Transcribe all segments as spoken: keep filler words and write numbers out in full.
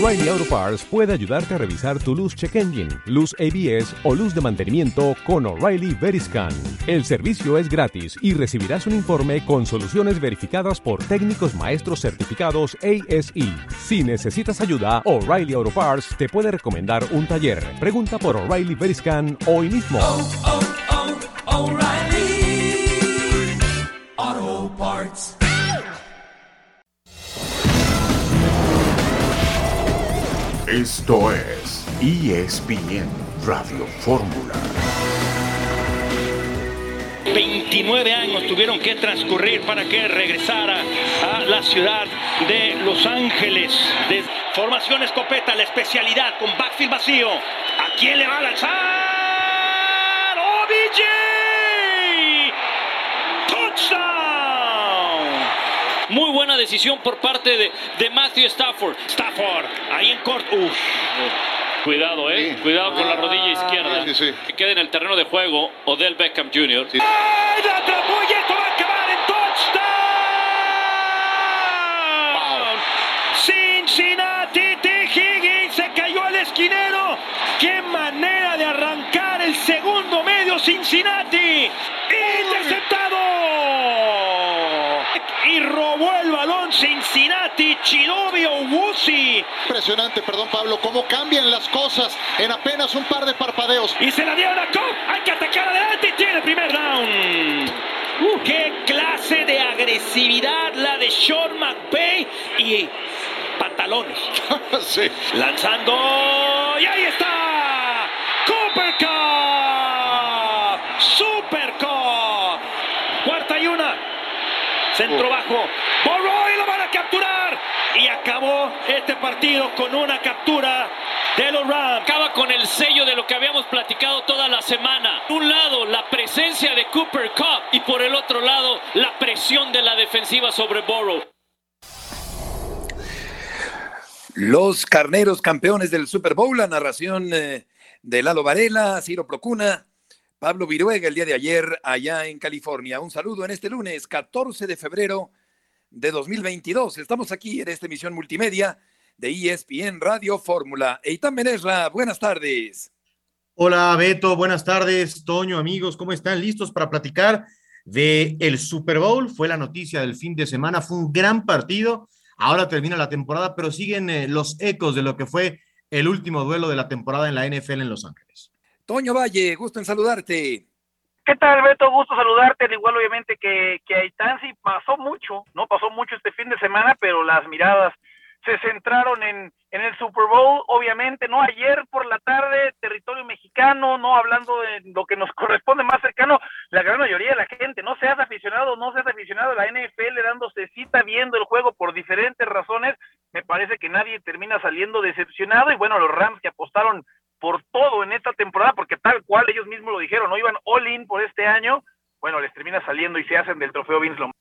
O'Reilly Auto Parts puede ayudarte a revisar tu luz check engine, luz A B S o luz de mantenimiento con O'Reilly Veriscan. El servicio es gratis y recibirás un informe con soluciones verificadas por técnicos maestros certificados A S E. Si necesitas ayuda, O'Reilly Auto Parts te puede recomendar un taller. Pregunta por O'Reilly Veriscan hoy mismo. Oh, oh, oh, O'Reilly Auto Parts. Esto es E S P N Radio Fórmula. veintinueve años tuvieron que transcurrir para que regresara a la ciudad de Los Ángeles. De formación escopeta, la especialidad con backfield vacío. ¿A quién le va a lanzar? ¡O B J! ¡Touchdown! Muy buena decisión por parte de, de Matthew Stafford. Stafford, ahí en corto. Uf. Cuidado, eh. Sí. Cuidado con la rodilla izquierda. Sí, sí, sí. Que quede en el terreno de juego Odell Beckham junior Sí. ¡Ay, la atrapó y esto va a acabar en touchdown! Wow. Cincinnati, T. Higgins se cayó al esquinero. ¡Qué manera de arrancar el segundo medio Cincinnati! ¡Interceptado! Y robó el balón Cincinnati, Chidobe Awuzie. Impresionante, perdón Pablo, cómo cambian las cosas en apenas un par de parpadeos. Y se la dieron a Cobb. Hay que atacar adelante y tiene el primer down. Uh, ¡Qué clase de agresividad la de Sean McVay! Y pantalones. Sí. Lanzando. ¡Y ahí está! ¡Cooper Kupp! ¡Super Kupp! Cuarta y una. Centro Uh. bajo. Burrow y lo van a capturar. Y acabó este partido con una captura de los Rams. Acaba con el sello de lo que habíamos platicado toda la semana. Por un lado, la presencia de Cooper Kupp y por el otro lado, la presión de la defensiva sobre Burrow. Los carneros campeones del Super Bowl, la narración eh, de Lalo Varela, Ciro Procuna, Pablo Viruega el día de ayer allá en California. Un saludo en este lunes, catorce de febrero de dos mil veintidós. Estamos aquí en esta emisión multimedia de E S P N Radio Fórmula. Eitan Benesra, buenas tardes. Hola Beto, buenas tardes. Toño, amigos, ¿cómo están? ¿Listos para platicar de el Super Bowl? Fue la noticia del fin de semana, fue un gran partido. Ahora termina la temporada, pero siguen eh, los ecos de lo que fue el último duelo de la temporada en la N F L en Los Ángeles. Toño Valle, gusto en saludarte. ¿Qué tal, Beto? Gusto saludarte, al igual obviamente que, que Eitan. Sí, pasó mucho, ¿no? Pasó mucho este fin de semana, pero las miradas se centraron en, en el Super Bowl, obviamente, ¿no? Ayer por la tarde, territorio mexicano, ¿no? Hablando de lo que nos corresponde más cercano, la gran mayoría de la gente, no seas aficionado, no seas aficionado a la N F L, dándose cita, viendo el juego por diferentes razones, me parece que nadie termina saliendo decepcionado, y bueno, los Rams que apostaron por todo en esta temporada, porque tal cual ellos mismos lo dijeron, no iban all in por este año, bueno, les termina saliendo y se hacen del trofeo Vince Lombardi.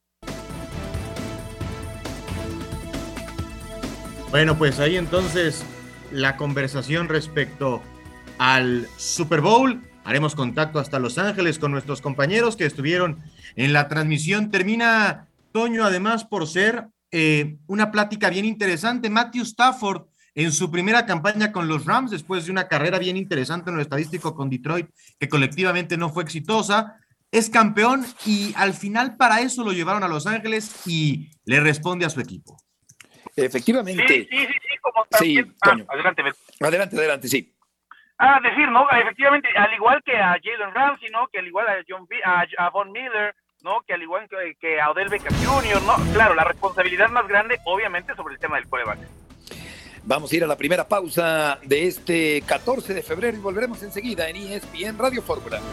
Bueno, pues ahí entonces la conversación respecto al Super Bowl. Haremos contacto hasta Los Ángeles con nuestros compañeros que estuvieron en la transmisión. Termina, Toño, además por ser eh, una plática bien interesante. Matthew Stafford, en su primera campaña con los Rams, después de una carrera bien interesante en lo estadístico con Detroit, que colectivamente no fue exitosa, es campeón y al final para eso lo llevaron a Los Ángeles y le responde a su equipo. Efectivamente. Sí, sí, sí, sí, como también. Sí, Toño. Ah, adelante, Beto. Adelante, adelante, sí. Ah, decir, ¿no? Efectivamente, al igual que a Jalen Ramsey, ¿no? Que al igual a John B, a, a Von Miller, ¿no? Que al igual que, que a Odell Beckham junior, ¿no? Claro, la responsabilidad más grande, obviamente, sobre el tema del quarterback. Vamos a ir a la primera pausa de este catorce de febrero y volveremos enseguida en E S P N Radio Fórmula.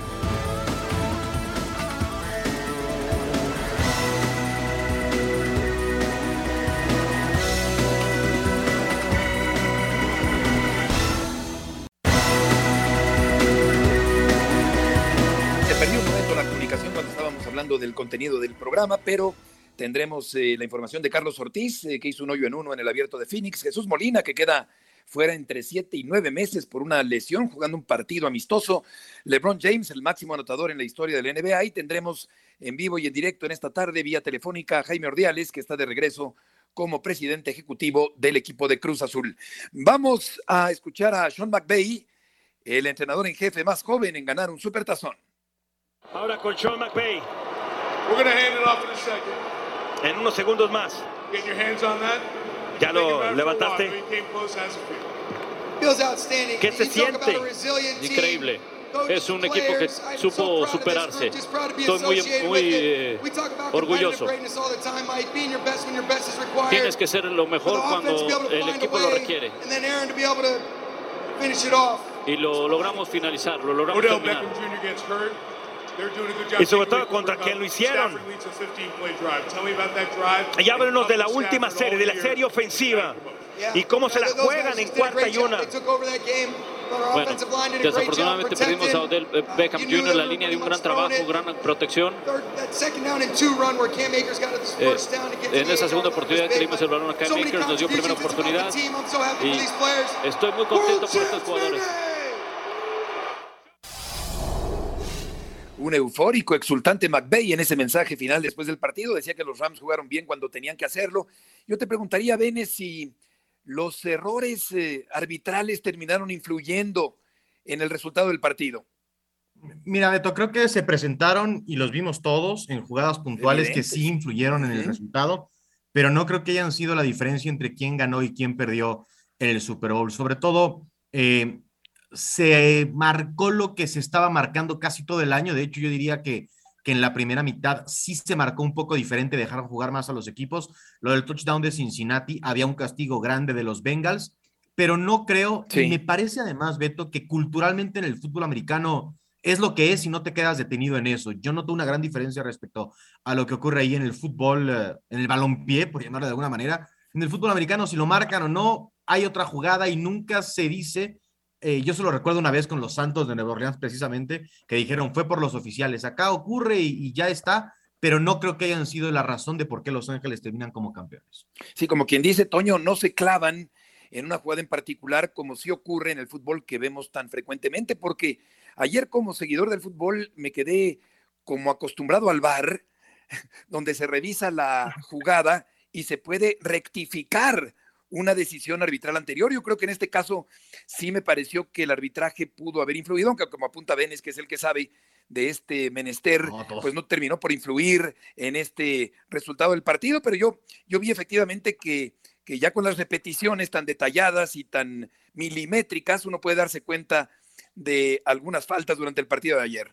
Se perdió un momento la comunicación cuando estábamos hablando del contenido del programa, pero tendremos eh, la información de Carlos Ortiz, eh, que hizo un hoyo en uno en el Abierto de Phoenix. Jesús Molina, que queda fuera entre siete y nueve meses por una lesión, jugando un partido amistoso. LeBron James, el máximo anotador en la historia de la N B A. Y tendremos en vivo y en directo en esta tarde, vía telefónica, a Jaime Ordiales, que está de regreso como presidente ejecutivo del equipo de Cruz Azul. Vamos a escuchar a Sean McVay, el entrenador en jefe más joven en ganar un supertazón. Ahora con Sean McVay. We're gonna hand it off in a second. En unos segundos más. Get your hands on that. Ya lo levantaste. ¿Qué se siente? Increíble. Es un equipo que supo superarse. Estoy muy, muy eh, orgulloso. Tienes que ser lo mejor cuando el equipo lo requiere. Y lo logramos finalizar, lo logramos terminar. Y sobre todo contra quien lo hicieron. Y háblenos de la última serie, de la serie ofensiva. Y cómo se la juegan en cuarta y una. Bueno, desafortunadamente perdimos a Odell Beckham junior La línea de un gran trabajo, gran protección. Eh, en esa segunda oportunidad que dimos el balón a Cam Akers, nos dio primera oportunidad. Y estoy muy contento por estos jugadores. Un eufórico, exultante McVay en ese mensaje final después del partido. Decía que los Rams jugaron bien cuando tenían que hacerlo. Yo te preguntaría, Bene, si los errores eh, arbitrales terminaron influyendo en el resultado del partido. Mira, Beto, creo que se presentaron y los vimos todos en jugadas puntuales Evidentes. que sí influyeron en el uh-huh. resultado, pero no creo que hayan sido la diferencia entre quién ganó y quién perdió en el Super Bowl. Sobre todo, eh, se marcó lo que se estaba marcando casi todo el año. De hecho, yo diría que, que en la primera mitad sí se marcó un poco diferente, dejaron jugar más a los equipos. Lo del touchdown de Cincinnati, había un castigo grande de los Bengals, pero no creo, sí. y me parece además, Beto, que culturalmente en el fútbol americano es lo que es y no te quedas detenido en eso. Yo noto una gran diferencia respecto a lo que ocurre ahí en el fútbol, en el balompié, por llamarlo de alguna manera. En el fútbol americano, si lo marcan o no, hay otra jugada y nunca se dice. Eh, yo solo recuerdo una vez con los Santos de Nueva Orleans precisamente, que dijeron fue por los oficiales, acá ocurre y, y ya está, pero no creo que hayan sido la razón de por qué Los Ángeles terminan como campeones. Sí, como quien dice, Toño, no se clavan en una jugada en particular como sí ocurre en el fútbol que vemos tan frecuentemente, porque ayer como seguidor del fútbol me quedé como acostumbrado al V A R, donde se revisa la jugada y se puede rectificar una decisión arbitral anterior. Yo creo que en este caso sí me pareció que el arbitraje pudo haber influido, aunque como apunta Benes, que es el que sabe de este menester, no, pues no terminó por influir en este resultado del partido, pero yo, yo vi efectivamente que, que ya con las repeticiones tan detalladas y tan milimétricas uno puede darse cuenta de algunas faltas durante el partido de ayer.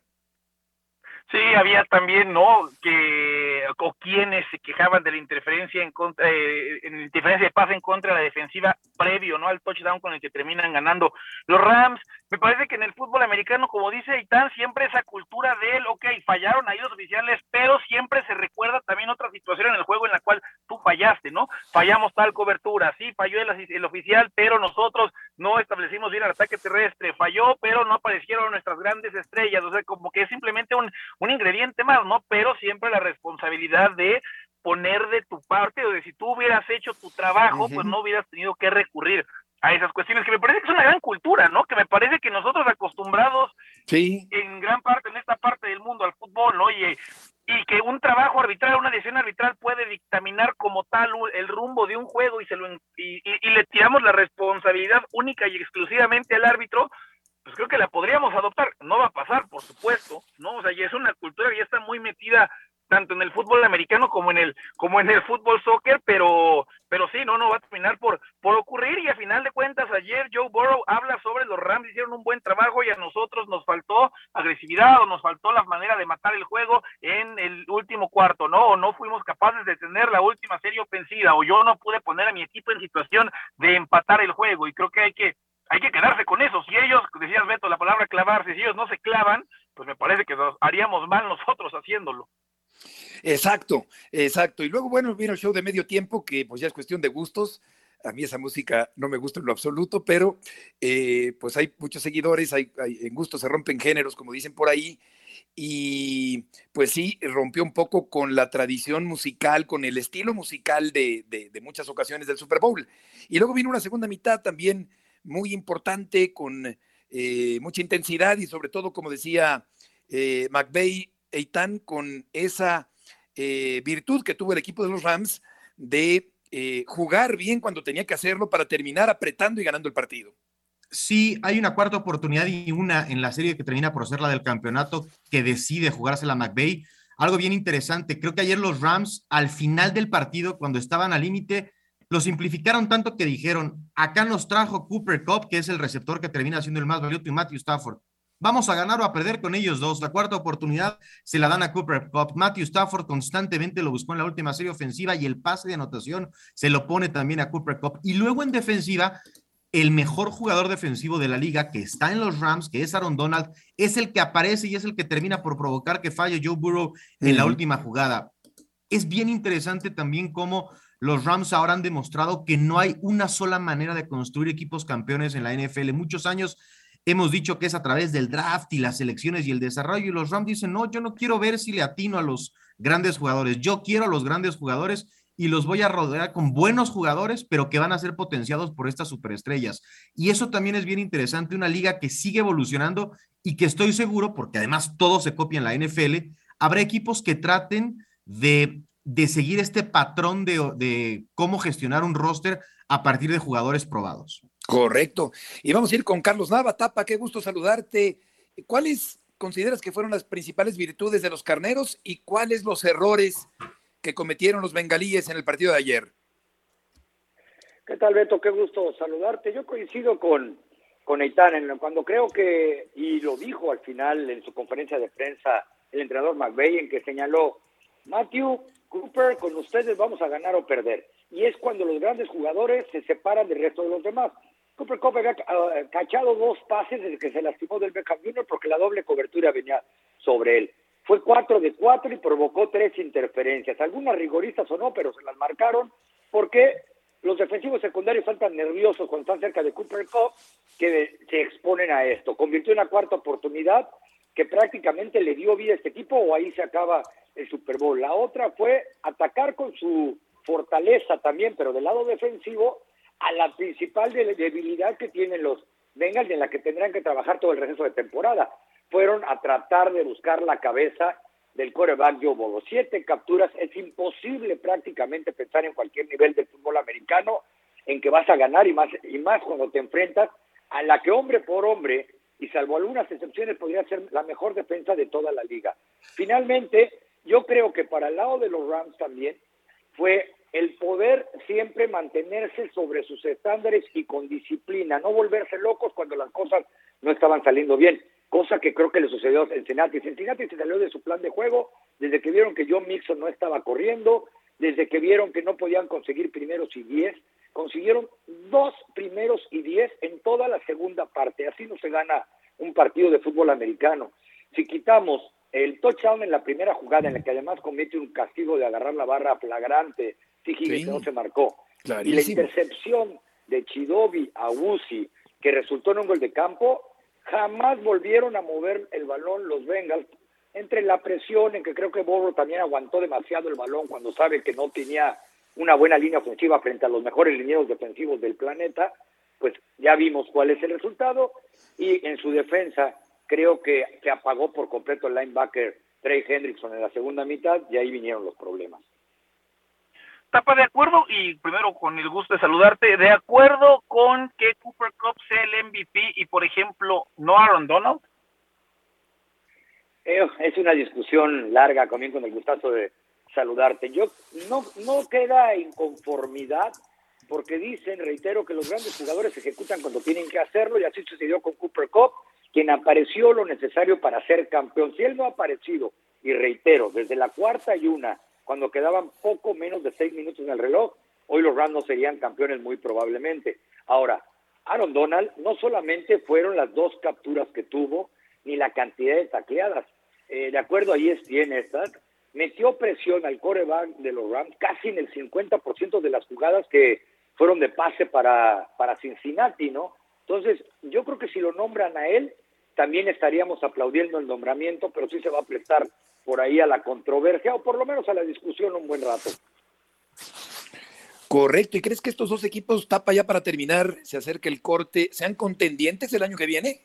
Sí, había también, ¿no? Que o quienes se quejaban de la interferencia en contra, eh, en interferencia de pase en contra de la defensiva previo, ¿no? Al touchdown con el que terminan ganando los Rams. Me parece que en el fútbol americano, como dice Aitán, siempre esa cultura de él, ok, fallaron ahí los oficiales, pero siempre se recuerda también otra situación en el juego en la cual tú fallaste, ¿no? Fallamos tal cobertura, sí, falló el, el oficial, pero nosotros no establecimos bien el ataque terrestre, falló, pero no aparecieron nuestras grandes estrellas, o sea, como que es simplemente un, un ingrediente más, ¿no? Pero siempre la responsabilidad de poner de tu parte, o de si tú hubieras hecho tu trabajo, uh-huh. pues no hubieras tenido que recurrir a esas cuestiones, que me parece que es una gran cultura, ¿no? Que me parece que nosotros acostumbrados sí. en gran parte, en esta parte del mundo al fútbol, ¿no? Y, y que un trabajo arbitral, una decisión arbitral puede dictaminar como tal el rumbo de un juego y se lo y, y, y le tiramos la responsabilidad única y exclusivamente al árbitro, pues creo que la podríamos adoptar. No va a pasar, por supuesto, ¿no? O sea, ya es una cultura que ya está muy metida tanto en el fútbol americano como en el como en el fútbol soccer, pero pero sí, no, no va a terminar por por ocurrir, y a final de cuentas ayer Joe Burrow habla sobre los Rams, hicieron un buen trabajo y a nosotros nos faltó agresividad o nos faltó la manera de matar el juego en el último cuarto, ¿no? O no fuimos capaces de tener la última serie ofensiva, o yo no pude poner a mi equipo en situación de empatar el juego, y creo que hay que hay que quedarse con eso. Si ellos, decías Beto, la palabra clavarse, si ellos no se clavan, pues me parece que nos haríamos mal nosotros haciéndolo. Exacto, exacto. Y luego, bueno, vino el show de medio tiempo, que pues ya es cuestión de gustos. A mí esa música no me gusta en lo absoluto, pero eh, pues hay muchos seguidores, hay, hay, en gusto se rompen géneros, como dicen por ahí, y pues sí, rompió un poco con la tradición musical, con el estilo musical de, de, de muchas ocasiones del Super Bowl. Y luego vino una segunda mitad también muy importante, con eh, mucha intensidad y sobre todo, como decía eh, McVay, Eitan, con esa eh, virtud que tuvo el equipo de los Rams de eh, jugar bien cuando tenía que hacerlo para terminar apretando y ganando el partido. Sí, hay una cuarta oportunidad y una en la serie que termina por ser la del campeonato que decide jugársela McVay. Algo bien interesante, creo que ayer los Rams al final del partido, cuando estaban al límite, lo simplificaron tanto que dijeron, acá nos trajo Cooper Kupp, que es el receptor que termina siendo el más valioso, y Matthew Stafford. Vamos a ganar o a perder con ellos dos. La cuarta oportunidad se la dan a Cooper Kupp. Matthew Stafford constantemente lo buscó en la última serie ofensiva y el pase de anotación se lo pone también a Cooper Kupp. Y luego en defensiva, el mejor jugador defensivo de la liga que está en los Rams, que es Aaron Donald, es el que aparece y es el que termina por provocar que falle Joe Burrow en uh-huh. la última jugada. Es bien interesante también cómo los Rams ahora han demostrado que no hay una sola manera de construir equipos campeones en la N F L. Muchos años hemos dicho que es a través del draft y las selecciones y el desarrollo, y los Rams dicen, no, yo no quiero ver si le atino a los grandes jugadores, yo quiero a los grandes jugadores y los voy a rodear con buenos jugadores, pero que van a ser potenciados por estas superestrellas. Y eso también es bien interesante, una liga que sigue evolucionando y que estoy seguro, porque además todo se copia en la N F L, habrá equipos que traten de, de seguir este patrón de, de cómo gestionar un roster a partir de jugadores probados. Correcto. Y vamos a ir con Carlos Nava. Tapa, qué gusto saludarte. ¿Cuáles consideras que fueron las principales virtudes de los carneros y cuáles los errores que cometieron los bengalíes en el partido de ayer? ¿Qué tal, Beto? Qué gusto saludarte. Yo coincido con, con Eitan, cuando creo que, y lo dijo al final en su conferencia de prensa el entrenador McVay, en que señaló, Matthew Cooper, con ustedes vamos a ganar o perder. Y es cuando los grandes jugadores se separan del resto de los demás. Cooper Kupp había uh, cachado dos pases desde que se lastimó del Beckham junior porque la doble cobertura venía sobre él. Fue cuatro de cuatro y provocó tres interferencias. Algunas rigoristas o no, pero se las marcaron porque los defensivos secundarios están tan nerviosos cuando están cerca de Cooper Kupp que se exponen a esto. Convirtió en una cuarta oportunidad que prácticamente le dio vida a este equipo, o ahí se acaba el Super Bowl. La otra fue atacar con su fortaleza también, pero del lado defensivo, a la principal debilidad que tienen los Bengals y en la que tendrán que trabajar todo el resto de temporada. Fueron a tratar de buscar la cabeza del quarterback Joe Burrow. Siete capturas, es imposible prácticamente pensar en cualquier nivel del fútbol americano en que vas a ganar, y más, y más cuando te enfrentas a la que hombre por hombre, y salvo algunas excepciones, podría ser la mejor defensa de toda la liga. Finalmente, yo creo que para el lado de los Rams también fue el poder siempre mantenerse sobre sus estándares y con disciplina, no volverse locos cuando las cosas no estaban saliendo bien, cosa que creo que le sucedió a Cincinnati. Cincinnati se salió de su plan de juego desde que vieron que John Mixon no estaba corriendo, desde que vieron que no podían conseguir primeros y diez, consiguieron dos primeros y diez en toda la segunda parte. Así no se gana un partido de fútbol americano. Si quitamos el touchdown en la primera jugada, en la que además comete un castigo de agarrar la barra flagrante, sí, Higgins, sí, no se marcó, clarísimo, y la intercepción de Chidobe a Uzi, que resultó en un gol de campo, jamás volvieron a mover el balón los Bengals, entre la presión en que creo que Burrow también aguantó demasiado el balón cuando sabe que no tenía una buena línea ofensiva frente a los mejores linieros defensivos del planeta. Pues ya vimos cuál es el resultado, y en su defensa creo que se apagó por completo el linebacker Trey Hendrickson en la segunda mitad, y ahí vinieron los problemas. Tapa, de acuerdo, y primero con el gusto de saludarte, de acuerdo con que Cooper Kupp sea el M V P y, por ejemplo, no Aaron Donald. Eh, es una discusión larga, también con el gustazo de saludarte. Yo no, no queda inconformidad, porque dicen, reitero, que los grandes jugadores ejecutan cuando tienen que hacerlo, y así sucedió con Cooper Kupp, quien apareció lo necesario para ser campeón. Si él no ha aparecido, y reitero, desde la cuarta y una, cuando quedaban poco menos de seis minutos en el reloj, hoy los Rams no serían campeones muy probablemente. Ahora, Aaron Donald no solamente fueron las dos capturas que tuvo, ni la cantidad de tacleadas. Eh, de acuerdo a E S P N, estas, metió presión al quarterback de los Rams casi en el cincuenta por ciento de las jugadas que fueron de pase para, para Cincinnati, ¿no? Entonces, yo creo que si lo nombran a él, también estaríamos aplaudiendo el nombramiento, pero sí se va a prestar por ahí a la controversia, o por lo menos a la discusión un buen rato. Correcto. ¿Y crees que estos dos equipos, Tapa, ya para terminar, se acerca el corte, sean contendientes el año que viene?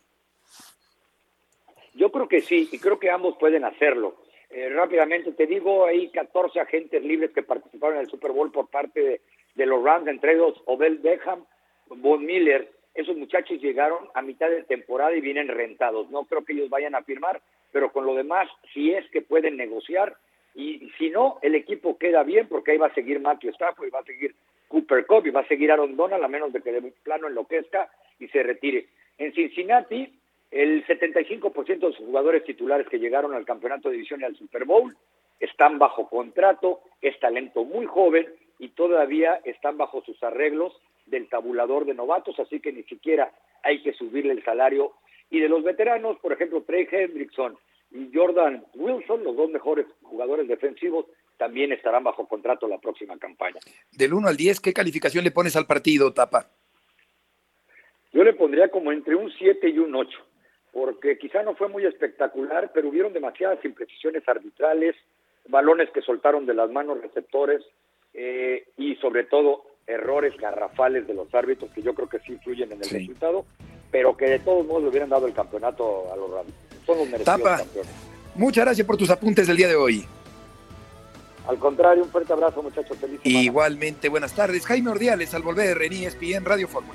Yo creo que sí, y creo que ambos pueden hacerlo. Eh, rápidamente te digo, hay catorce agentes libres que participaron en el Super Bowl por parte de, de los Rams, entre ellos Odell Beckham, Von Miller. Esos muchachos llegaron a mitad de temporada y vienen rentados. No creo que ellos vayan a firmar, pero con lo demás, si es que pueden negociar, y si no, el equipo queda bien, porque ahí va a seguir Matthew Stafford, y va a seguir Cooper Kupp, y va a seguir Aaron Donald, a menos de que de plano enloquezca y se retire. En Cincinnati, el setenta y cinco por ciento de sus jugadores titulares que llegaron al campeonato de división y al Super Bowl están bajo contrato, es talento muy joven, y todavía están bajo sus arreglos del tabulador de novatos, así que ni siquiera hay que subirle el salario. Y de los veteranos, por ejemplo, Trey Hendrickson y Jordan Wilson, los dos mejores jugadores defensivos, también estarán bajo contrato la próxima campaña. Del uno al diez, ¿qué calificación le pones al partido, Tapa? Yo le pondría como entre un siete y un ocho, porque quizá no fue muy espectacular, pero hubieron demasiadas imprecisiones arbitrales, balones que soltaron de las manos receptores, eh, y sobre todo errores garrafales de los árbitros que yo creo que sí influyen en el sí. resultado, pero que de todos modos le hubieran dado el campeonato a los Rams. Son los merecidos Tapa, campeones. Muchas gracias por tus apuntes del día de hoy. Al contrario, un fuerte abrazo, muchachos. Feliz semana. Igualmente, buenas tardes. Jaime Ordiales al volver en E S P N Radio Fórmula.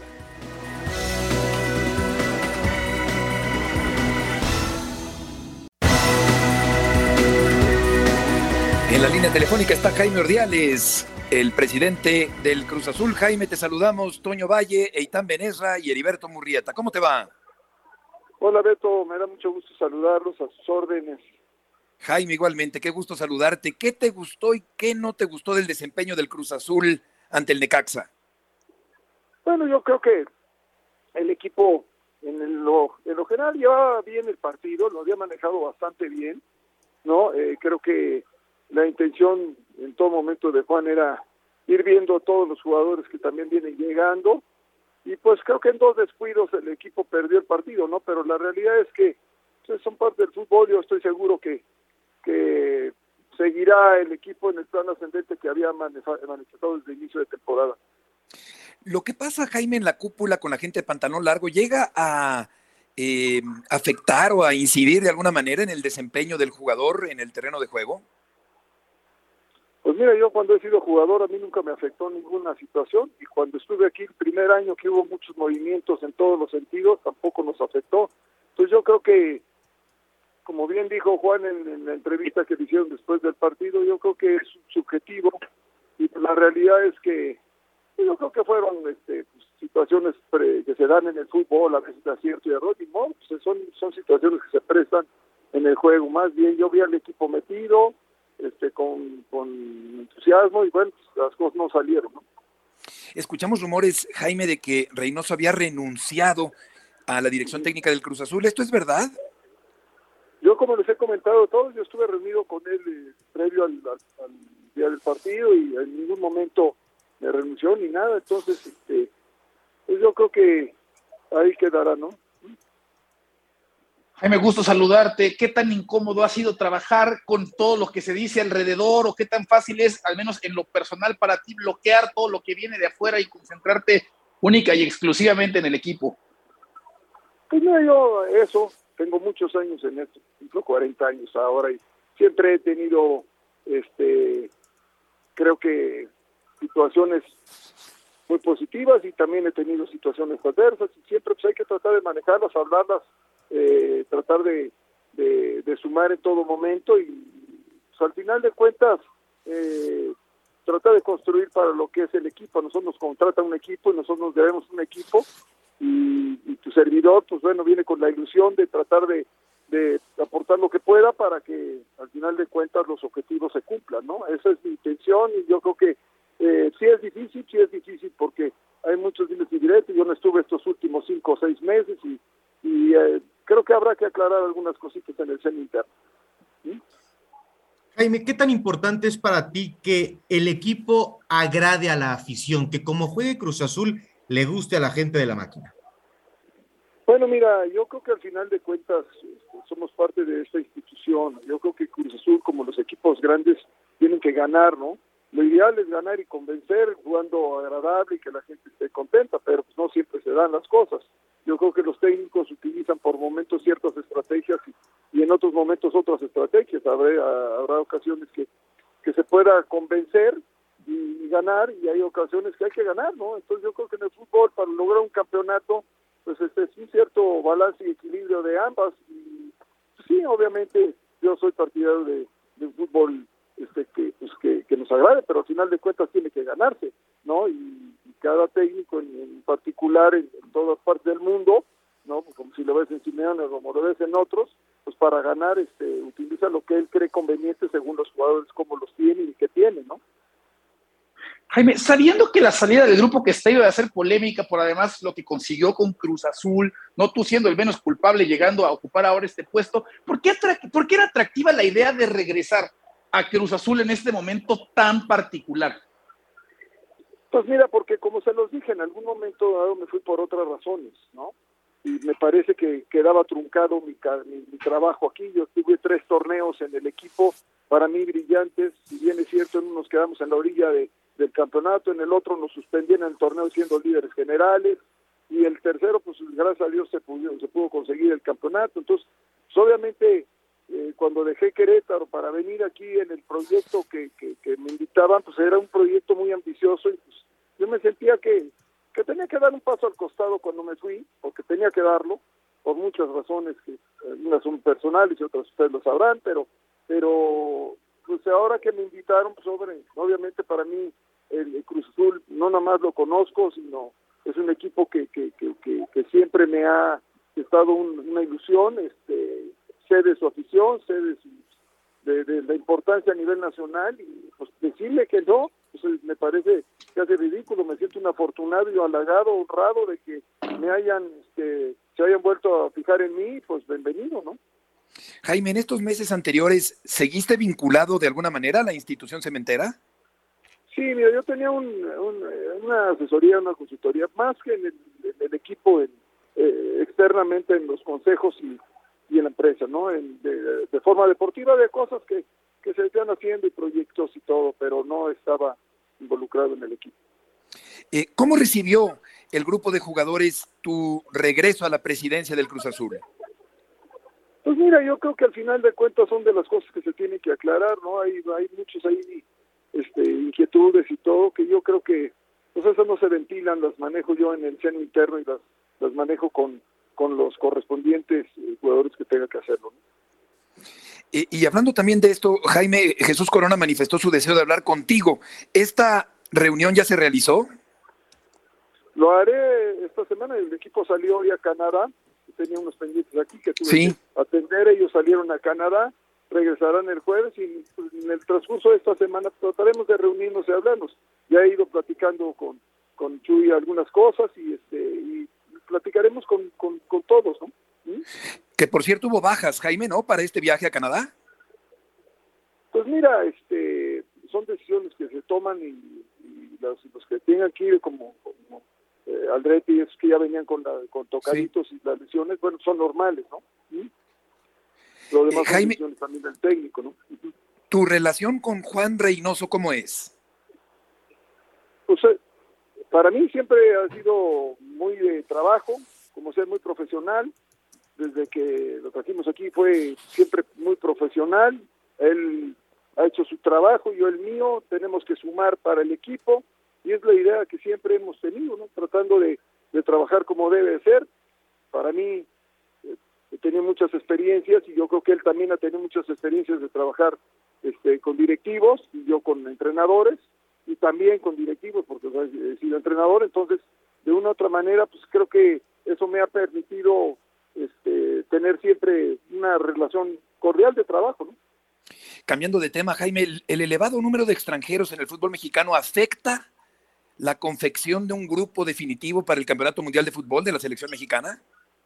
En la línea telefónica está Jaime Ordiales, el presidente del Cruz Azul. Jaime, te saludamos. Toño Valle, Eitan Benesra y Heriberto Murrieta. ¿Cómo te va? Hola, Beto. Me da mucho gusto saludarlos, a sus órdenes. Jaime, igualmente. Qué gusto saludarte. ¿Qué te gustó y qué no te gustó del desempeño del Cruz Azul ante el Necaxa? Bueno, yo creo que el equipo en, el, lo, en lo general llevaba bien el partido, lo había manejado bastante bien, ¿no? Eh, creo que la intención en todo momento de Juan era ir viendo a todos los jugadores que también vienen llegando, y pues creo que en dos descuidos el equipo perdió el partido, ¿no? Pero la realidad es que pues, son parte del fútbol. Yo estoy seguro que, que seguirá el equipo en el plan ascendente que había manifestado desde el inicio de temporada. Lo que pasa, Jaime, en la cúpula con la gente de pantalón largo, ¿llega a eh, afectar o a incidir de alguna manera en el desempeño del jugador en el terreno de juego? Pues mira, yo cuando he sido jugador a mí nunca me afectó ninguna situación, y cuando estuve aquí el primer año que hubo muchos movimientos en todos los sentidos, tampoco nos afectó. Entonces yo creo que, como bien dijo Juan en, en la entrevista que le hicieron después del partido, yo creo que es subjetivo, y la realidad es que yo creo que fueron este, pues, situaciones pre, que se dan en el fútbol, a veces acierto y error, y no, pues son, son situaciones que se prestan en el juego. Más bien yo vi al equipo metido, este con, con entusiasmo, y bueno, pues, las cosas no salieron, ¿no? Escuchamos rumores, Jaime, de que Reynoso había renunciado a la dirección técnica del Cruz Azul. ¿Esto es verdad? Yo, como les he comentado a todos, yo estuve reunido con él eh, previo al, al, al día del partido, y en ningún momento me renunció ni nada. Entonces, este, pues yo creo que ahí quedará, ¿no? Jaime, gusto saludarte. ¿Qué tan incómodo ha sido trabajar con todo lo que se dice alrededor, o qué tan fácil es, al menos en lo personal, para ti bloquear todo lo que viene de afuera y concentrarte única y exclusivamente en el equipo? Pues no, yo eso, tengo muchos años en esto, incluso cuarenta años ahora, y siempre he tenido, este, creo que situaciones muy positivas, y también he tenido situaciones adversas, y siempre pues hay que tratar de manejarlas, hablarlas, eh, tratar de, de, de sumar en todo momento, y pues, al final de cuentas eh, tratar de construir para lo que es el equipo. Nosotros nos contrata un equipo y nosotros nos debemos un equipo, y, y tu servidor pues bueno viene con la ilusión de tratar de, de aportar lo que pueda para que al final de cuentas los objetivos se cumplan, ¿no? Esa es mi intención, y yo creo que eh, sí es difícil, sí es difícil porque hay muchos dimes y diretes. Yo no estuve estos últimos cinco o seis meses, y, y eh, creo que habrá que aclarar algunas cositas en el seno interno. ¿Sí? Jaime, ¿qué tan importante es para ti que el equipo agrade a la afición, que como juegue Cruz Azul le guste a la gente de la máquina? Bueno, mira, yo creo que al final de cuentas somos parte de esta institución. Yo creo que Cruz Azul, como los equipos grandes, tienen que ganar, ¿no? Lo ideal es ganar y convencer, jugando agradable y que la gente esté contenta, pero pues no siempre se dan las cosas. Yo creo que los técnicos utilizan por momentos ciertas estrategias y, y en otros momentos otras estrategias. Habrá, habrá ocasiones que, que se pueda convencer, y, y ganar, y hay ocasiones que hay que ganar, ¿no? Entonces yo creo que en el fútbol, para lograr un campeonato, pues este es un cierto balance y equilibrio de ambas, y pues, sí, obviamente yo soy partidario de, de un fútbol este, que, pues, que, que nos agrade, pero al final de cuentas tiene que ganarse, ¿no? Y, y cada técnico en, en particular en, en todas partes del mundo, ¿no? Como si lo ves en Simeone o como lo ves en otros, pues para ganar este utiliza lo que él cree conveniente según los jugadores, como los tiene y qué tiene, ¿no? Jaime, sabiendo que la salida del grupo que está iba a hacer polémica por además lo que consiguió con Cruz Azul, no tú siendo el menos culpable llegando a ocupar ahora este puesto, ¿por qué, atrac- ¿por qué era atractiva la idea de regresar a Cruz Azul en este momento tan particular? Pues mira, porque como se los dije, en algún momento dado me fui por otras razones, ¿no? Y me parece que quedaba truncado mi, mi, mi trabajo aquí. Yo tuve tres torneos en el equipo, para mí brillantes, si bien es cierto, en uno nos quedamos en la orilla de, del campeonato, en el otro nos suspendieron en el torneo siendo líderes generales, y el tercero, pues gracias a Dios se pudo, se pudo conseguir el campeonato. Entonces, pues, obviamente, eh, cuando dejé Querétaro para venir aquí en el proyecto que, que, que me invitaban, pues era un proyecto muy ambicioso, y pues yo me sentía que que tenía que dar un paso al costado cuando me fui, porque tenía que darlo, por muchas razones, que unas son personales y otras ustedes lo sabrán, pero pero pues ahora que me invitaron, pues obviamente para mí el, el Cruz Azul no nada más lo conozco, sino es un equipo que que, que, que, que siempre me ha estado un, una ilusión, este sé de su afición, sé de, su, de, de la importancia a nivel nacional, y pues decirle que no, pues me parece que hace ridículo. Me siento un afortunado y halagado, honrado de que me hayan, este, se hayan vuelto a fijar en mí, pues bienvenido, ¿no? Jaime, en estos meses anteriores, ¿seguiste vinculado de alguna manera a la institución cementera? Sí, mira, yo tenía un, un, una asesoría, una consultoría, más que en el, en el equipo, en, eh, externamente en los consejos y, y en la empresa, ¿no? En, de, de forma deportiva, de cosas que, que se están haciendo y proyectos y todo, pero no estaba involucrado en el equipo. Eh, ¿Cómo recibió el grupo de jugadores tu regreso a la presidencia del Cruz Azul? Pues mira, yo creo que al final de cuentas son de las cosas que se tienen que aclarar, ¿no? Hay, hay muchos ahí este, inquietudes y todo, que yo creo que pues esas no se ventilan, las manejo yo en el seno interno y las, las manejo con, con los correspondientes jugadores que tenga que hacerlo, ¿no? Eh, y hablando también de esto, Jaime, Jesús Corona manifestó su deseo de hablar contigo. ¿Esta reunión ya se realizó? Lo haré esta semana. El equipo salió hoy a Canadá. Tenía unos pendientes aquí que tuve sí. que atender. Ellos salieron a Canadá, regresarán el jueves y pues, en el transcurso de esta semana trataremos de reunirnos y hablarnos. Ya he ido platicando con, con Chuy algunas cosas y este y platicaremos con, con, con todos, ¿no? ¿Mm? Que por cierto hubo bajas, Jaime, ¿no? Para este viaje a Canadá. Pues mira, este son decisiones que se toman y, y los, los que tengan que ir como, como eh, Aldrete y esos que ya venían con, la, con tocaditos sí. Y las lesiones, bueno, son normales, ¿no? ¿Mm? Lo demás eh, Jaime, son decisiones también del técnico, ¿no? Uh-huh. ¿Tu relación con Juan Reynoso cómo es? Pues eh, para mí siempre ha sido muy de trabajo, como ser muy profesional. Desde que lo trajimos aquí fue siempre muy profesional. Él ha hecho su trabajo, yo el mío. Tenemos que sumar para el equipo y es la idea que siempre hemos tenido, ¿no? Tratando de, de trabajar como debe ser. Para mí eh, he tenido muchas experiencias y yo creo que él también ha tenido muchas experiencias de trabajar este, con directivos y yo con entrenadores y también con directivos porque he sido entrenador. Entonces, de una u otra manera, pues creo que eso me ha permitido Este, tener siempre una relación cordial de trabajo, ¿no? Cambiando de tema, Jaime, ¿el, el elevado número de extranjeros en el fútbol mexicano afecta la confección de un grupo definitivo para el Campeonato Mundial de Fútbol de la selección mexicana?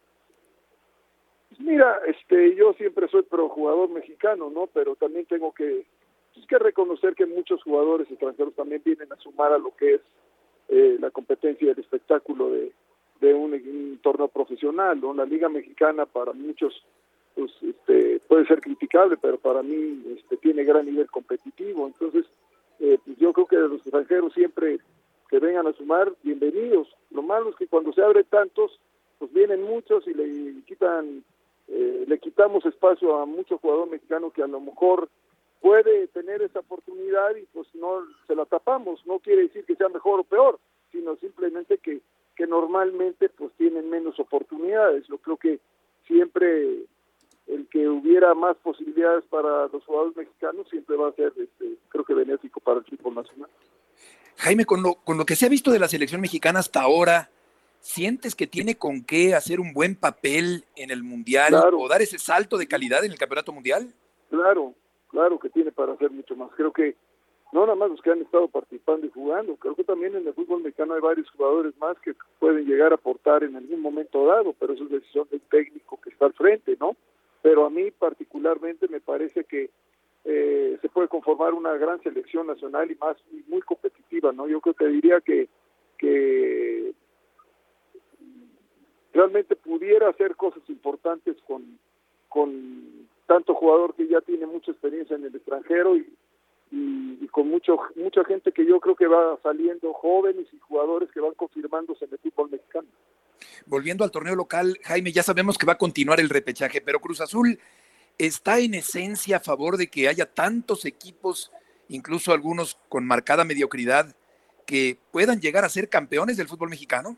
Pues mira, este, yo siempre soy pro jugador mexicano, ¿no? Pero también tengo que, pues, que reconocer que muchos jugadores extranjeros también vienen a sumar a lo que es eh, la competencia y el espectáculo de de un, un torneo profesional, ¿no? La Liga Mexicana para muchos pues, este, puede ser criticable, pero para mí este, tiene gran nivel competitivo. Entonces, eh, pues yo creo que los extranjeros siempre que vengan a sumar, bienvenidos. Lo malo es que cuando se abre tantos, pues vienen muchos y le quitan, eh, le quitamos espacio a mucho jugador mexicano que a lo mejor puede tener esa oportunidad y pues no se la tapamos. No quiere decir que sea mejor o peor, sino simplemente que, que normalmente pues tienen menos oportunidades. Yo creo que siempre el que hubiera más posibilidades para los jugadores mexicanos siempre va a ser, este, creo que benéfico para el equipo nacional. Jaime, con lo, con lo que se ha visto de la selección mexicana hasta ahora, ¿sientes que tiene con qué hacer un buen papel en el Mundial Claro. o dar ese salto de calidad en el Campeonato Mundial? Claro, claro que tiene para hacer mucho más. Creo que no nada más los que han estado participando y jugando, creo que también en el fútbol mexicano hay varios jugadores más que pueden llegar a aportar en algún momento dado, pero eso es decisión del técnico que está al frente, ¿no? Pero a mí particularmente me parece que eh, se puede conformar una gran selección nacional y más y muy competitiva, ¿no? Yo creo que diría que, que realmente pudiera hacer cosas importantes con, con tanto jugador que ya tiene mucha experiencia en el extranjero y, y, y con mucho mucha gente que yo creo que va saliendo, jóvenes y jugadores que van confirmándose en el fútbol mexicano. Volviendo al torneo local, Jaime, ya sabemos que va a continuar el repechaje, pero Cruz Azul está en esencia a favor de que haya tantos equipos, incluso algunos con marcada mediocridad, que puedan llegar a ser campeones del fútbol mexicano.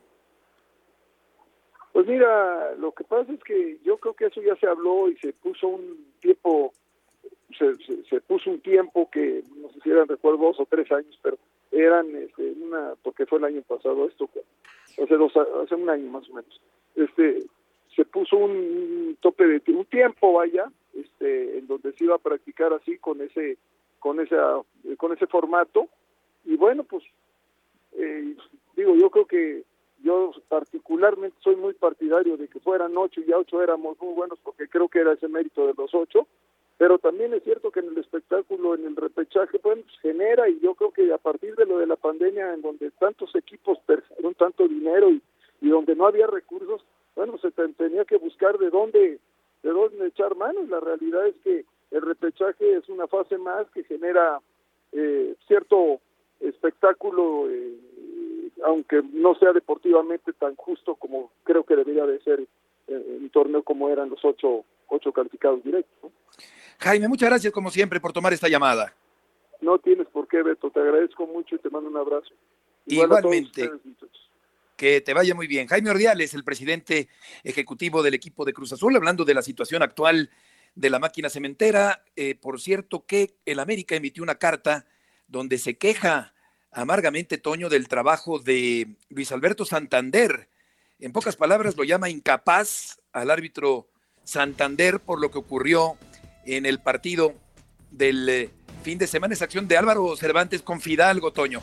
Pues mira, lo que pasa es que yo creo que eso ya se habló y se puso un tiempo, se, se, se puso un tiempo que no sé si eran, recuerdo, dos o tres años, pero eran este, una, porque fue el año pasado esto, hace dos, hace un año más o menos, este, se puso un tope de un tiempo, vaya, este, en donde se iba a practicar así con ese, con esa, con ese formato, y bueno, pues, eh, digo, yo creo que yo particularmente soy muy partidario de que fueran ocho y ya ocho éramos muy buenos porque creo que era ese mérito de los ocho, pero también es cierto que en el espectáculo, en el repechaje, bueno, pues genera, y yo creo que a partir de lo de la pandemia, en donde tantos equipos perdieron tanto dinero y, y donde no había recursos, bueno, se te, tenía que buscar de dónde, de dónde echar manos. La realidad es que el repechaje es una fase más que genera eh, cierto espectáculo, eh, aunque no sea deportivamente tan justo como creo que debería de ser eh, un torneo como eran los ocho, ocho calificados directos, ¿no? Jaime, muchas gracias como siempre por tomar esta llamada. No tienes por qué, Beto, te agradezco mucho y te mando un abrazo. Igual Igualmente, ustedes, que te vaya muy bien. Jaime Ordiales, el presidente ejecutivo del equipo de Cruz Azul, hablando de la situación actual de la máquina cementera. Eh, por cierto que el América emitió una carta donde se queja amargamente, Toño, del trabajo de Luis Alberto Santander. En pocas palabras, lo llama incapaz al árbitro Santander por lo que ocurrió en el partido del eh, fin de semana. Esa acción de Álvaro Cervantes con Fidalgo, Toño.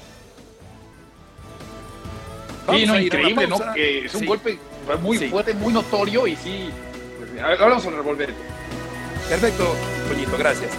Sí, no, a ir a increíble, una ¿no? pausa. Que es un Sí. golpe muy Sí. fuerte, muy notorio y sí. Pues, ahora vamos a revolver. Perfecto, Toñito, gracias.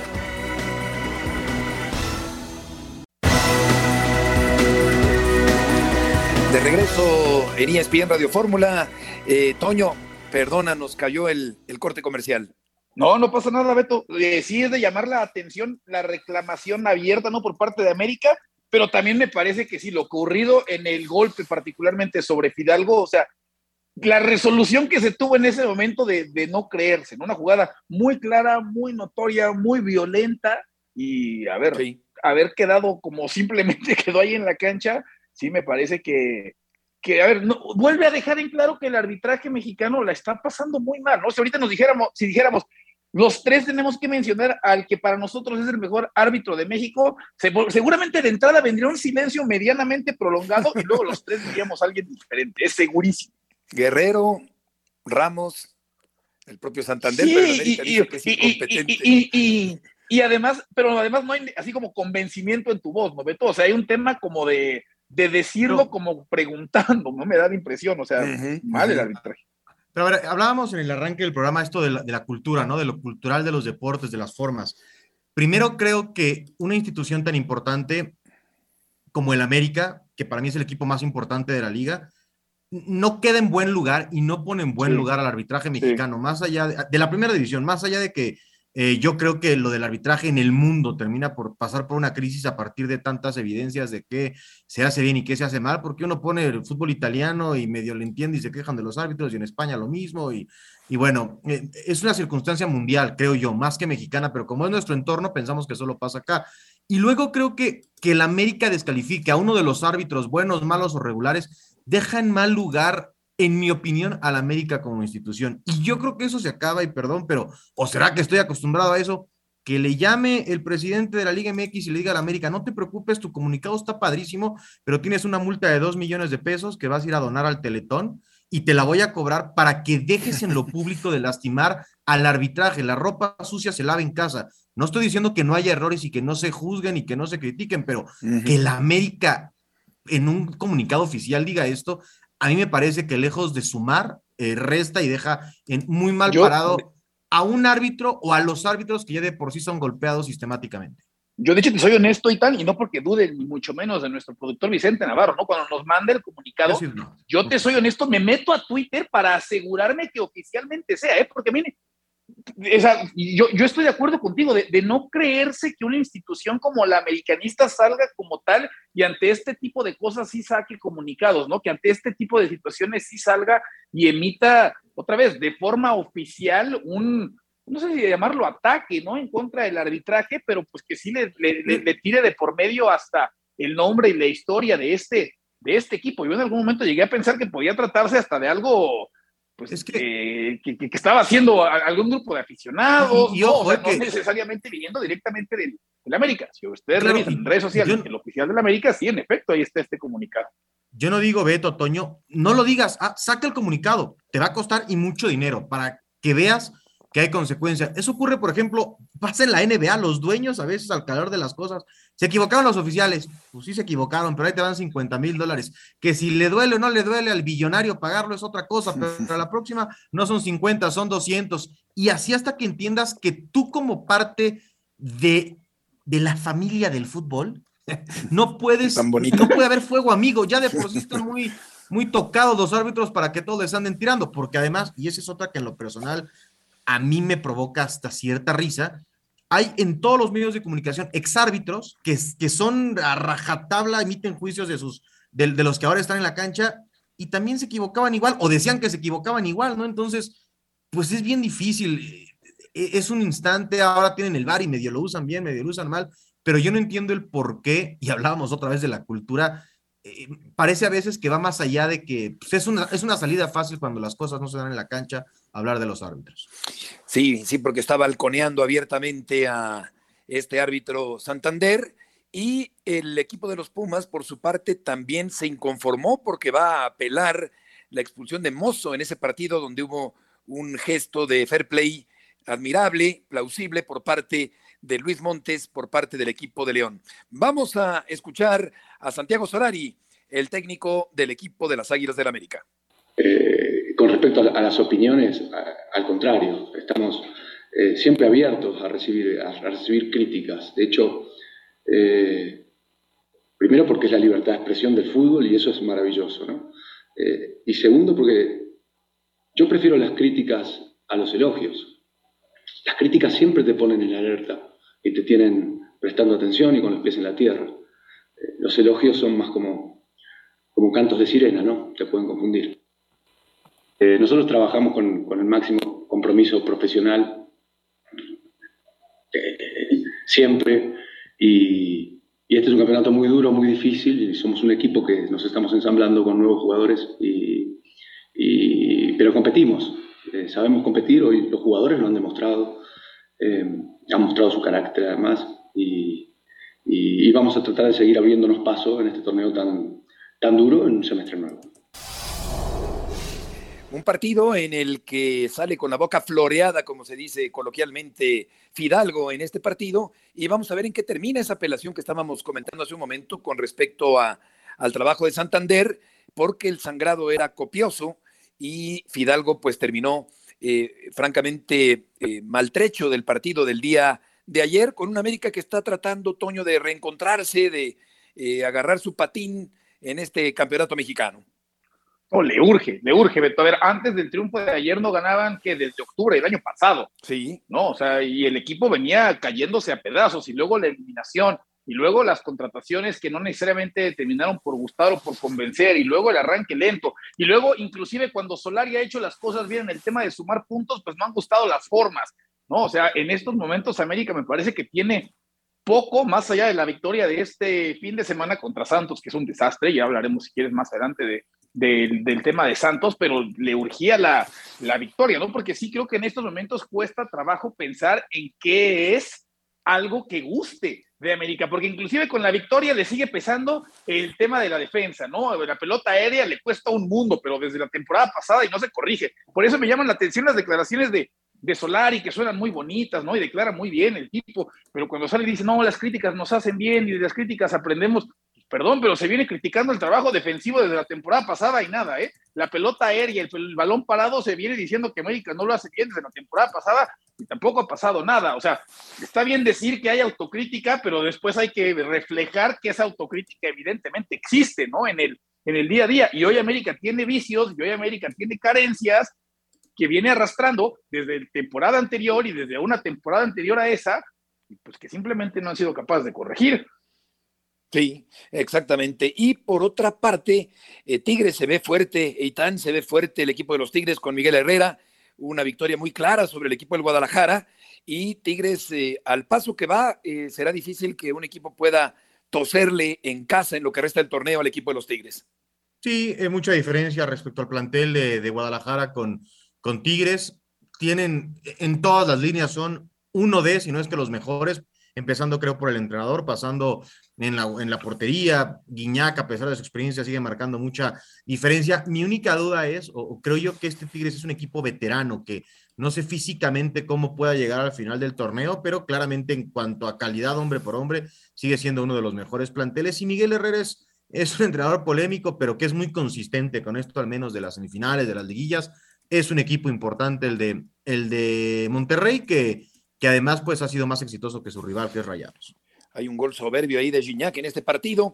De regreso en E S P N Radio Fórmula. Eh, Toño, perdona, nos cayó el, el corte comercial. No, no pasa nada, Beto. Eh, sí es de llamar la atención la reclamación abierta, ¿no? Por parte de América, pero también me parece que sí, lo ocurrido en el golpe, particularmente sobre Fidalgo, o sea, la resolución que se tuvo en ese momento de, de no creerse, ¿no? Una jugada muy clara, muy notoria, muy violenta, y a ver, Sí. haber quedado como simplemente quedó ahí en la cancha, sí me parece que, que a ver, no, vuelve a dejar en claro que el arbitraje mexicano la está pasando muy mal, ¿no? Si ahorita nos dijéramos, si dijéramos, los tres tenemos que mencionar al que para nosotros es el mejor árbitro de México, se, seguramente de entrada vendría un silencio medianamente prolongado y luego los tres diríamos a alguien diferente, es segurísimo. Guerrero, Ramos, el propio Santander, Sí, pero el América y, dice que es y, incompetente. y, y, y, y además, pero además no hay así como convencimiento en tu voz, ¿no, Beto? O sea, hay un tema como de, de decirlo No. como preguntando, ¿no? Me da la impresión, o sea, Ujú, mal el ujú. arbitraje. Pero a ver, hablábamos en el arranque del programa esto de la, de la cultura, ¿no? De lo cultural de los deportes, de las formas. Primero creo que una institución tan importante como el América, que para mí es el equipo más importante de la liga, no queda en buen lugar y no pone en buen Sí. lugar al arbitraje mexicano, más allá de, de la primera división, más allá de que Eh, yo creo que lo del arbitraje en el mundo termina por pasar por una crisis a partir de tantas evidencias de qué se hace bien y qué se hace mal, porque uno pone el fútbol italiano y medio le entiende y se quejan de los árbitros, y en España lo mismo, y, y bueno, eh, es una circunstancia mundial, creo yo, más que mexicana, pero como es nuestro entorno, pensamos que solo pasa acá. Y luego creo que, que el América descalifique a uno de los árbitros, buenos, malos o regulares, deja en mal lugar, en mi opinión, a la América como institución. Y yo creo que eso se acaba, y perdón, pero, ¿o será que estoy acostumbrado a eso? Que le llame el presidente de la Liga M X y le diga a la América, no te preocupes, tu comunicado está padrísimo, pero tienes una multa de dos millones de pesos que vas a ir a donar al Teletón y te la voy a cobrar para que dejes en lo público de lastimar al arbitraje. La ropa sucia se lava en casa. No estoy diciendo que no haya errores y que no se juzguen y que no se critiquen, pero uh-huh. que la América en un comunicado oficial diga esto, a mí me parece que lejos de sumar, eh, resta y deja en muy mal Yo, parado a un árbitro o a los árbitros que ya de por sí son golpeados sistemáticamente. Yo de hecho te soy honesto y tal, y no porque dude ni mucho menos de nuestro productor Vicente Navarro, ¿no? Cuando nos manda el comunicado, sí, no. yo te soy honesto, me meto a Twitter para asegurarme que oficialmente sea, ¿eh? Porque mire, o sea, yo, yo estoy de acuerdo contigo de, de no creerse que una institución como la americanista salga como tal y ante este tipo de cosas sí saque comunicados, ¿no? Que ante este tipo de situaciones sí salga y emita otra vez de forma oficial un, no sé si llamarlo ataque, ¿no? En contra del arbitraje, pero pues que sí le, le, le, le tire de por medio hasta el nombre y la historia de este, de este equipo. Yo en algún momento llegué a pensar que podía tratarse hasta de algo... pues es que, eh, que, que, que estaba haciendo algún grupo de aficionados, y, y, no, o sea, que, no necesariamente viniendo directamente del, del América. Si ustedes claro, revisan en redes sociales, yo, el oficial del América, sí, en efecto, ahí está este comunicado. Yo no digo, Beto, Toño, no lo digas, ah, saca el comunicado, te va a costar y mucho dinero para que veas que hay consecuencias. Eso ocurre, por ejemplo, pasa en la N B A, los dueños a veces al calor de las cosas, se equivocaron los oficiales, pues sí se equivocaron, pero ahí te van cincuenta mil dólares, que si le duele o no le duele al billonario pagarlo es otra cosa, pero a la próxima no son cincuenta, son doscientos, y así hasta que entiendas que tú como parte de, de la familia del fútbol, no puedes, no puede haber fuego amigo, ya de por sí están muy, muy tocados los árbitros para que todos les anden tirando, porque además, y esa es otra que en lo personal a mí me provoca hasta cierta risa, hay en todos los medios de comunicación exárbitros que, que son a rajatabla, emiten juicios de, sus, de, de los que ahora están en la cancha y también se equivocaban igual, o decían que se equivocaban igual, ¿no? Entonces, pues es bien difícil, es un instante, ahora tienen el V A R y medio lo usan bien, medio lo usan mal, pero yo no entiendo el por qué, y hablábamos otra vez de la cultura, eh, parece a veces que va más allá de que pues es, una, es una salida fácil cuando las cosas no se dan en la cancha, hablar de los árbitros. Sí, sí, porque está balconeando abiertamente a este árbitro Santander, y el equipo de los Pumas, por su parte, también se inconformó porque va a apelar la expulsión de Mozo en ese partido donde hubo un gesto de fair play admirable, plausible por parte de Luis Montes, por parte del equipo de León. Vamos a escuchar a Santiago Solari, el técnico del equipo de las Águilas del América. Eh, con respecto a, a las opiniones, a, al contrario, estamos eh, siempre abiertos a recibir, a, a recibir críticas. De hecho, eh, primero porque es la libertad de expresión del fútbol y eso es maravilloso, ¿no? Eh, y segundo porque yo prefiero las críticas a los elogios. Las críticas siempre te ponen en alerta y te tienen prestando atención y con los pies en la tierra. Eh, los elogios son más como, como cantos de sirena, ¿no? Te pueden confundir. Eh, nosotros trabajamos con, con el máximo compromiso profesional eh, siempre y, y este es un campeonato muy duro, muy difícil y somos un equipo que nos estamos ensamblando con nuevos jugadores, y, y, pero competimos, eh, sabemos competir, hoy los jugadores lo han demostrado, eh, han mostrado su carácter además y, y, y vamos a tratar de seguir abriéndonos paso en este torneo tan, tan duro en un semestre nuevo. Un partido en el que sale con la boca floreada, como se dice coloquialmente, Fidalgo en este partido, y vamos a ver en qué termina esa apelación que estábamos comentando hace un momento con respecto a, al trabajo de Santander, porque el sangrado era copioso y Fidalgo pues terminó eh, francamente eh, maltrecho del partido del día de ayer, con una América que está tratando, Toño, de reencontrarse, de eh, agarrar su patín en este campeonato mexicano. No, le urge, le urge, Beto. A ver, antes del triunfo de ayer no ganaban que desde octubre del año pasado. Sí. No, o sea, y el equipo venía cayéndose a pedazos, y luego la eliminación, y luego las contrataciones que no necesariamente terminaron por gustar o por convencer, y luego el arranque lento, y luego inclusive cuando Solari ha hecho las cosas bien en el tema de sumar puntos, pues no han gustado las formas, ¿no? O sea, en estos momentos América me parece que tiene poco más allá de la victoria de este fin de semana contra Santos, que es un desastre. Ya hablaremos si quieres más adelante de, de, del tema de Santos, pero le urgía la, la victoria, ¿no? Porque sí creo que en estos momentos cuesta trabajo pensar en qué es algo que guste de América, porque inclusive con la victoria le sigue pesando el tema de la defensa, ¿no? La pelota aérea le cuesta un mundo, pero desde la temporada pasada y no se corrige. Por eso me llaman la atención las declaraciones de de Solari, que suenan muy bonitas, ¿no? Y declara muy bien el tipo, pero cuando sale y dice, no, las críticas nos hacen bien y de las críticas aprendemos, pues, perdón, pero se viene criticando el trabajo defensivo desde la temporada pasada y nada, ¿eh? La pelota aérea, el, el balón parado, se viene diciendo que América no lo hace bien desde la temporada pasada y tampoco ha pasado nada. O sea, está bien decir que hay autocrítica, pero después hay que reflejar que esa autocrítica evidentemente existe, ¿no? En el, en el día a día. Y hoy América tiene vicios, y hoy América tiene carencias que viene arrastrando desde la temporada anterior y desde una temporada anterior a esa, pues que simplemente no han sido capaces de corregir. Sí, exactamente. Y por otra parte, eh, Tigres se ve fuerte, Eitan se ve fuerte, el equipo de los Tigres con Miguel Herrera, una victoria muy clara sobre el equipo del Guadalajara, y Tigres, eh, al paso que va, eh, será difícil que un equipo pueda toserle en casa en lo que resta del torneo al equipo de los Tigres. Sí, hay mucha diferencia respecto al plantel de, de Guadalajara con con Tigres. Tienen en todas las líneas, son uno de, si no es que los mejores, empezando creo por el entrenador, pasando en la, en la portería. Guiñac, a pesar de su experiencia, sigue marcando mucha diferencia. Mi única duda es, o, o creo yo que este Tigres es un equipo veterano, que no sé físicamente cómo pueda llegar al final del torneo, pero claramente en cuanto a calidad hombre por hombre, sigue siendo uno de los mejores planteles, y Miguel Herrera es, es un entrenador polémico, pero que es muy consistente con esto, al menos de las semifinales, de las liguillas. Es un equipo importante el de, el de Monterrey, que, que además pues ha sido más exitoso que su rival, que es Rayados. Hay un gol soberbio ahí de Gignac en este partido.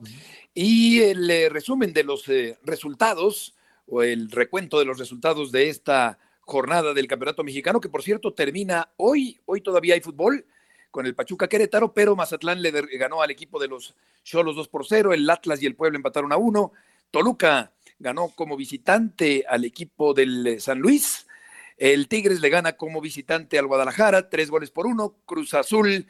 Y el eh, resumen de los eh, resultados, o el recuento de los resultados de esta jornada del Campeonato Mexicano, que por cierto termina hoy. Hoy todavía hay fútbol con el Pachuca Querétaro, pero Mazatlán le ganó al equipo de los Xolos dos por cero, el Atlas y el Puebla empataron a uno, Toluca ganó como visitante al equipo del San Luis, el Tigres le gana como visitante al Guadalajara, tres goles por uno, Cruz Azul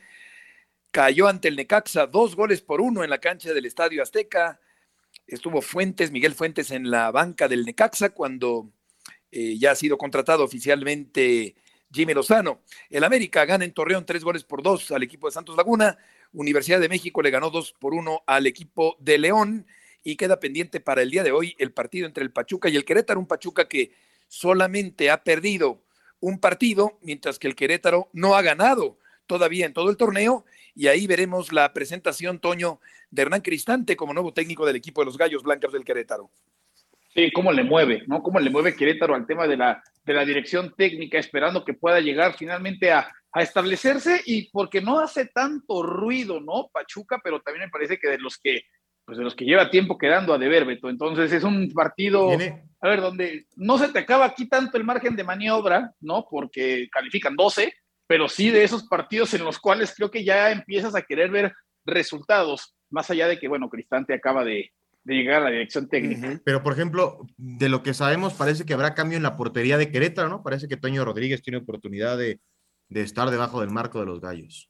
cayó ante el Necaxa, dos goles por uno en la cancha del Estadio Azteca. Estuvo Fuentes, Miguel Fuentes en la banca del Necaxa cuando eh, ya ha sido contratado oficialmente Jimmy Lozano. El América gana en Torreón tres goles por dos al equipo de Santos Laguna, Universidad de México le ganó dos por uno al equipo de León, y queda pendiente para el día de hoy el partido entre el Pachuca y el Querétaro, un Pachuca que solamente ha perdido un partido, mientras que el Querétaro no ha ganado todavía en todo el torneo, y ahí veremos la presentación, Toño, de Hernán Cristante como nuevo técnico del equipo de los Gallos Blancos del Querétaro. Sí, cómo le mueve, ¿no? Cómo le mueve Querétaro al tema de la, de la dirección técnica, esperando que pueda llegar finalmente a, a establecerse, y porque no hace tanto ruido, ¿no? Pachuca, pero también me parece que de los que pues de los que lleva tiempo quedando a deber, Beto. Entonces es un partido, ¿Viene? a ver, donde no se te acaba aquí tanto el margen de maniobra, ¿no? Porque califican doce, pero sí de esos partidos en los cuales creo que ya empiezas a querer ver resultados, más allá de que, bueno, Cristante acaba de, de llegar a la dirección técnica. Uh-huh. Pero, por ejemplo, de lo que sabemos, parece que habrá cambio en la portería de Querétaro, ¿no? Parece que Toño Rodríguez tiene oportunidad de, de estar debajo del marco de los Gallos.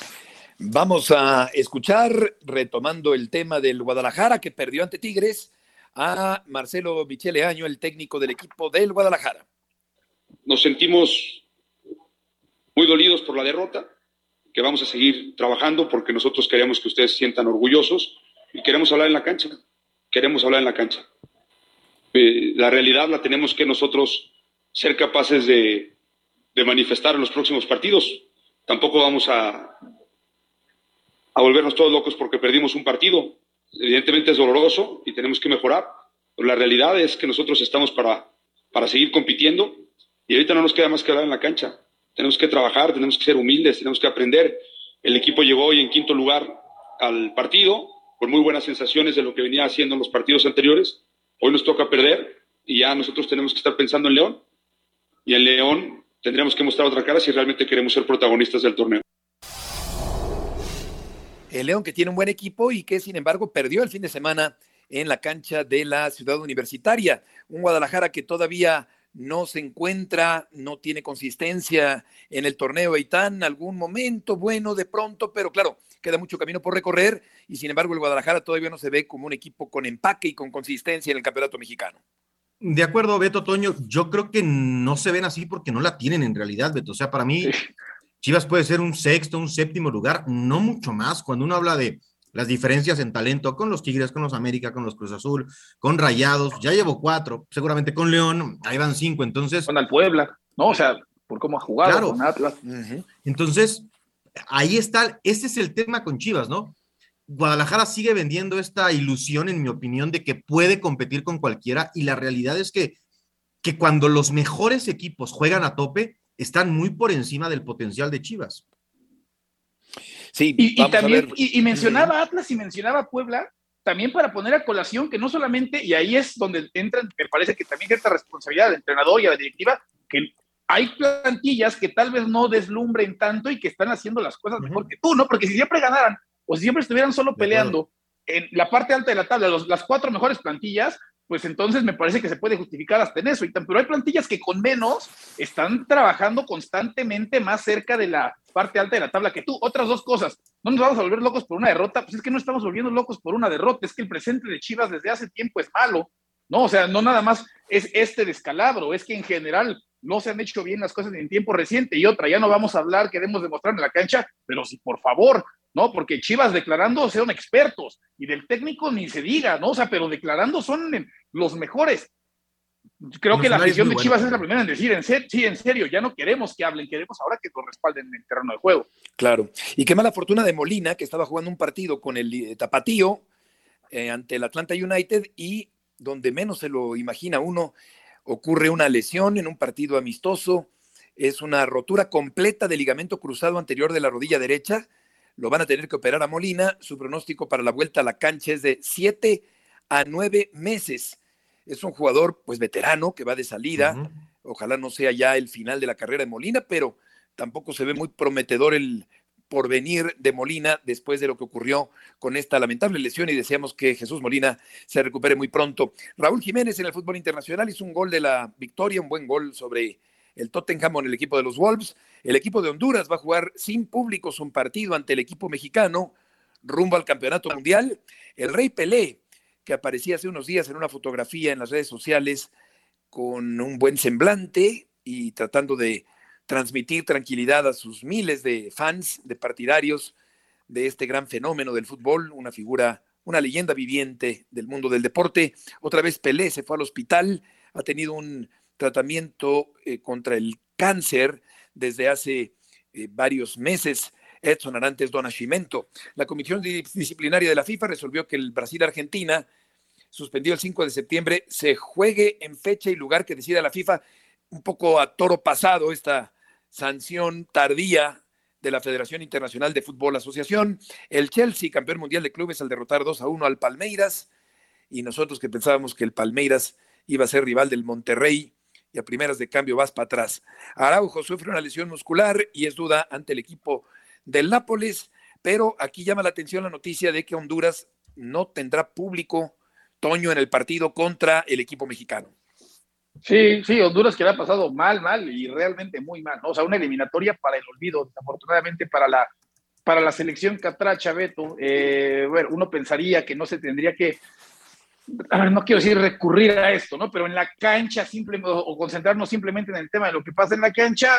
Vamos a escuchar, retomando el tema del Guadalajara, que perdió ante Tigres, a Marcelo Michele Año, el técnico del equipo del Guadalajara. Nos sentimos muy dolidos por la derrota, que vamos a seguir trabajando porque nosotros queremos que ustedes se sientan orgullosos y queremos hablar en la cancha, queremos hablar en la cancha. Eh, la realidad la tenemos que nosotros ser capaces de, de manifestar en los próximos partidos. Tampoco vamos a a volvernos todos locos porque perdimos un partido. Evidentemente es doloroso y tenemos que mejorar, pero la realidad es que nosotros estamos para, para seguir compitiendo, y ahorita no nos queda más que hablar en la cancha. Tenemos que trabajar, tenemos que ser humildes, tenemos que aprender. El equipo llegó hoy en quinto lugar al partido, con muy buenas sensaciones de lo que venía haciendo en los partidos anteriores. Hoy nos toca perder y ya nosotros tenemos que estar pensando en León, y en León tendríamos que mostrar otra cara si realmente queremos ser protagonistas del torneo. El León, que tiene un buen equipo y que sin embargo perdió el fin de semana en la cancha de la Ciudad Universitaria. Un Guadalajara que todavía no se encuentra, no tiene consistencia en el torneo Eitan, algún momento bueno de pronto, pero claro, queda mucho camino por recorrer y sin embargo el Guadalajara todavía no se ve como un equipo con empaque y con consistencia en el campeonato mexicano. De acuerdo, Beto, Toño, yo creo que no se ven así porque no la tienen en realidad, Beto. O sea, para mí, sí. Chivas puede ser un sexto, un séptimo lugar, no mucho más. Cuando uno habla de las diferencias en talento con los Tigres, con los América, con los Cruz Azul, con Rayados, ya llevo cuatro, seguramente con León, ahí van cinco, entonces... Con el Puebla, ¿no? O sea, por cómo ha jugado, claro. Con Atlas. Uh-huh. Entonces, ahí está, ese es el tema con Chivas, ¿no? Guadalajara sigue vendiendo esta ilusión, en mi opinión, de que puede competir con cualquiera, y la realidad es que, que cuando los mejores equipos juegan a tope, están muy por encima del potencial de Chivas. Sí, y, y también, y, y mencionaba Atlas y mencionaba Puebla, también para poner a colación que no solamente, y ahí es donde entran, me parece que también cierta responsabilidad del entrenador y a la directiva, que hay plantillas que tal vez no deslumbren tanto y que están haciendo las cosas mejor que tú, ¿no? Porque si siempre ganaran, o si siempre estuvieran solo peleando en la parte alta de la tabla, los, las cuatro mejores plantillas, pues entonces me parece que se puede justificar hasta en eso. Y tan, pero hay plantillas que con menos están trabajando constantemente más cerca de la parte alta de la tabla que tú. Otras dos cosas, no nos vamos a volver locos por una derrota, pues es que no estamos volviendo locos por una derrota, es que el presente de Chivas desde hace tiempo es malo, ¿no? O sea, no nada más es este descalabro, es que en general no se han hecho bien las cosas en tiempo reciente. Y otra, ya no vamos a hablar, queremos demostrar en la cancha, pero sí, por favor, ¿no? Porque Chivas declarando son expertos, y del técnico ni se diga, ¿no? O sea, pero declarando son los mejores. Creo no, que la afición de Chivas bueno, es la primera en decir, en ser, sí, en serio, ya no queremos que hablen, queremos ahora que nos respalden en el terreno de juego. Claro, y qué mala fortuna de Molina, que estaba jugando un partido con el eh, Tapatío eh, ante el Atlanta United, y donde menos se lo imagina uno, ocurre una lesión en un partido amistoso, es una rotura completa del ligamento cruzado anterior de la rodilla derecha. Lo van a tener que operar a Molina. Su pronóstico para la vuelta a la cancha es de siete a nueve meses. Es un jugador, pues, veterano, que va de salida. Uh-huh. Ojalá no sea ya el final de la carrera de Molina, pero tampoco se ve muy prometedor el porvenir de Molina después de lo que ocurrió con esta lamentable lesión, y deseamos que Jesús Molina se recupere muy pronto. Raúl Jiménez en el fútbol internacional hizo un gol de la victoria, un buen gol sobre el Tottenham en el equipo de los Wolves. El equipo de Honduras va a jugar sin público un partido ante el equipo mexicano rumbo al campeonato mundial. El Rey Pelé, que aparecía hace unos días en una fotografía en las redes sociales con un buen semblante y tratando de transmitir tranquilidad a sus miles de fans, de partidarios de este gran fenómeno del fútbol, una figura, una leyenda viviente del mundo del deporte. Otra vez Pelé se fue al hospital, ha tenido un tratamiento eh, contra el cáncer desde hace eh, varios meses. Edson Arantes do Nascimento. La Comisión Disciplinaria de la FIFA resolvió que el Brasil-Argentina, suspendido el cinco de septiembre, se juegue en fecha y lugar que decida la FIFA. Un poco a toro pasado esta sanción tardía de la Federación Internacional de Fútbol Asociación. El Chelsea, campeón mundial de clubes, al derrotar dos a uno al Palmeiras, y nosotros que pensábamos que el Palmeiras iba a ser rival del Monterrey, y a primeras de cambio vas para atrás. Araujo sufre una lesión muscular y es duda ante el equipo del Nápoles, pero aquí llama la atención la noticia de que Honduras no tendrá público, Toño, en el partido contra el equipo mexicano. Sí, sí, Honduras que le ha pasado mal, mal y realmente muy mal, ¿no? O sea, una eliminatoria para el olvido, desafortunadamente para la, para la selección catracha, Beto. Eh, bueno, uno pensaría que no se tendría que, a ver, no quiero decir recurrir a esto, ¿no? Pero en la cancha, simple, o, o concentrarnos simplemente en el tema de lo que pasa en la cancha.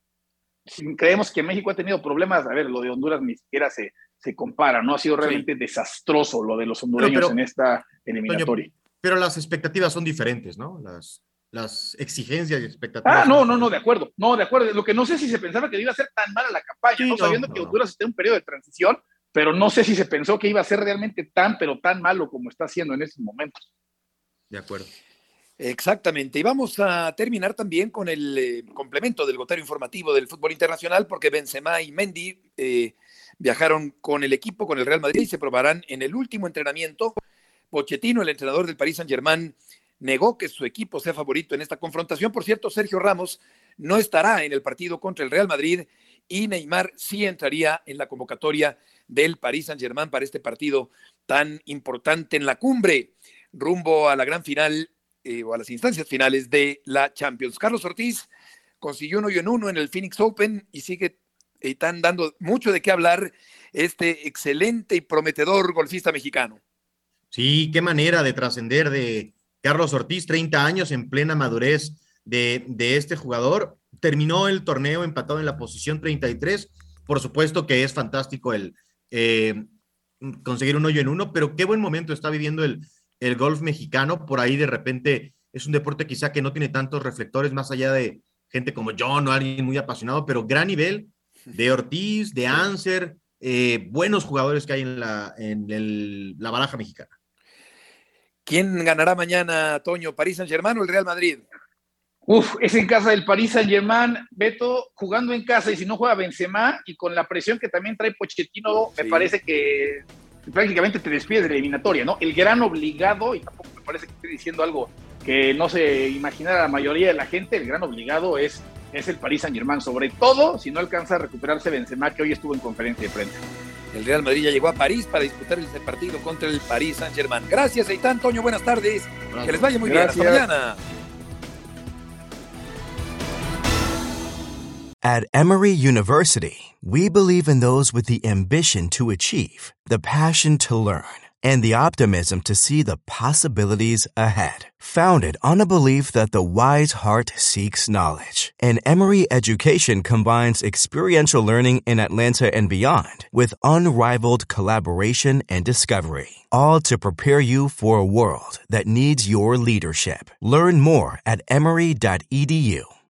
Si creemos que México ha tenido problemas, a ver, lo de Honduras ni siquiera se, se compara, ¿no? Ha sido realmente sí. desastroso lo de los hondureños pero, pero, en esta eliminatoria. Toño, pero las expectativas son diferentes, ¿no? Las, las exigencias y expectativas. Ah, no, no, no, de acuerdo. No, de acuerdo. Lo que no sé si se pensaba que iba a ser tan mala la campaña, sí, ¿no? Sabiendo no, que Honduras no. está en un periodo de transición, pero no sé si se pensó que iba a ser realmente tan, pero tan malo como está haciendo en estos momentos. De acuerdo. Exactamente, y vamos a terminar también con el eh, complemento del gotero informativo del fútbol internacional, porque Benzema y Mendy eh, viajaron con el equipo, con el Real Madrid, y se probarán en el último entrenamiento. Pochettino, el entrenador del Paris Saint-Germain, negó que su equipo sea favorito en esta confrontación. Por cierto, Sergio Ramos no estará en el partido contra el Real Madrid y Neymar sí entraría en la convocatoria del Paris Saint-Germain para este partido tan importante en la cumbre, rumbo a la gran final eh, o a las instancias finales de la Champions. Carlos Ortiz consiguió un hoyo en uno en el Phoenix Open y sigue eh, están dando mucho de qué hablar este excelente y prometedor golfista mexicano. Sí, qué manera de trascender de Carlos Ortiz, treinta años en plena madurez de, de este jugador. Terminó el torneo empatado en la posición treinta y tres. Por supuesto que es fantástico el eh, conseguir un hoyo en uno, pero qué buen momento está viviendo el, el golf mexicano. Por ahí de repente es un deporte quizá que no tiene tantos reflectores más allá de gente como John o alguien muy apasionado, pero gran nivel de Ortiz, de Anser, eh, buenos jugadores que hay en la, en el, la baraja mexicana. ¿Quién ganará mañana, Toño? ¿París Saint-Germain o el Real Madrid? Uf, es en casa del Paris Saint-Germain, Beto, jugando en casa, y si no juega Benzema, y con la presión que también trae Pochettino, sí. Me parece que prácticamente te despides de la eliminatoria, ¿no? El gran obligado, y tampoco me parece que esté diciendo algo que no se imaginara la mayoría de la gente, el gran obligado es, es el Paris Saint-Germain, sobre todo si no alcanza a recuperarse Benzema, que hoy estuvo en conferencia de prensa. El Real Madrid ya llegó a París para disputar el partido contra el Paris Saint-Germain. Gracias, Eitan, Toño, buenas tardes. Gracias. Que les vaya muy Gracias. Bien. Hasta mañana. At Emory University, we believe in those with the ambition to achieve, the passion to learn, and the optimism to see the possibilities ahead. Founded on a belief that the wise heart seeks knowledge, and Emory Education combines experiential learning in Atlanta and beyond with unrivaled collaboration and discovery, all to prepare you for a world that needs your leadership. Learn more at emory dot e d u.